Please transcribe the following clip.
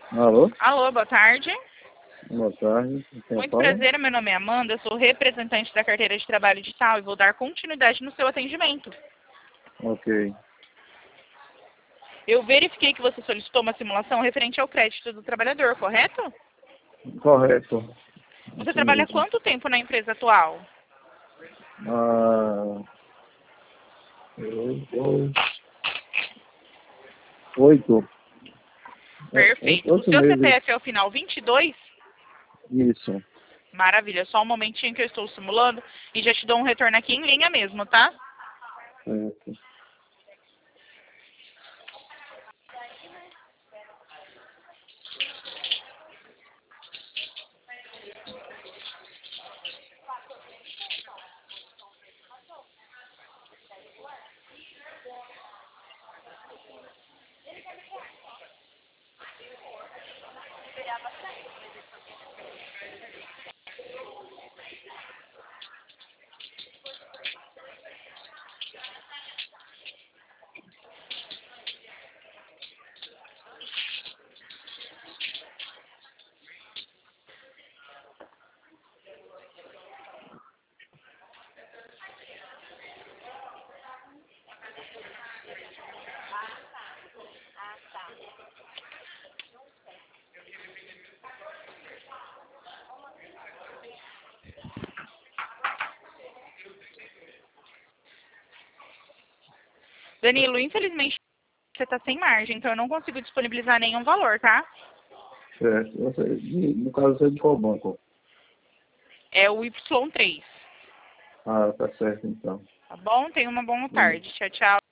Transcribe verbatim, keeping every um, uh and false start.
Alô? Alô, boa tarde. Boa tarde. Quem Muito fala? prazer, meu nome é Amanda, eu sou representante da carteira de trabalho digital e vou dar continuidade no seu atendimento. Ok. Eu verifiquei que você solicitou uma simulação referente ao crédito do trabalhador, correto? Correto. Você Isso trabalha há mesmo. quanto tempo na empresa atual? Ah, oito. Oito. É, oito Perfeito. O oito seu meses. C P F é o final vinte e dois? Isso. Maravilha, só um momentinho que eu estou simulando e já te dou um retorno aqui em linha mesmo, tá? Certo. Danilo, infelizmente você está sem margem, então eu não consigo disponibilizar nenhum valor, tá? Certo. Você, no caso, você é de qual banco? É o Y três. Ah, tá certo então. Tá bom? Tenha uma boa Hum. tarde. Tchau, tchau.